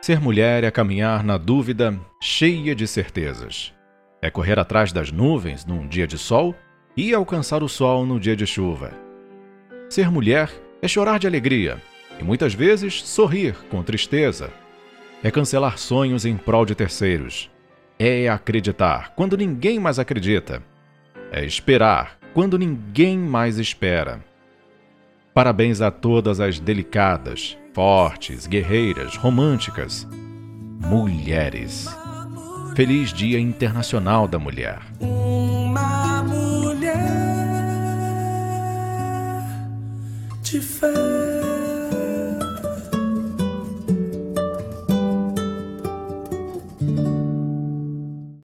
Ser mulher é caminhar na dúvida, cheia de certezas. É correr atrás das nuvens num dia de sol e alcançar o sol no dia de chuva. Ser mulher é chorar de alegria e muitas vezes sorrir com tristeza. É cancelar sonhos em prol de terceiros. É acreditar quando ninguém mais acredita. É esperar quando ninguém mais espera. Parabéns a todas as delicadas, fortes, guerreiras, românticas, mulheres. Feliz Dia Internacional da Mulher. Uma mulher de fé.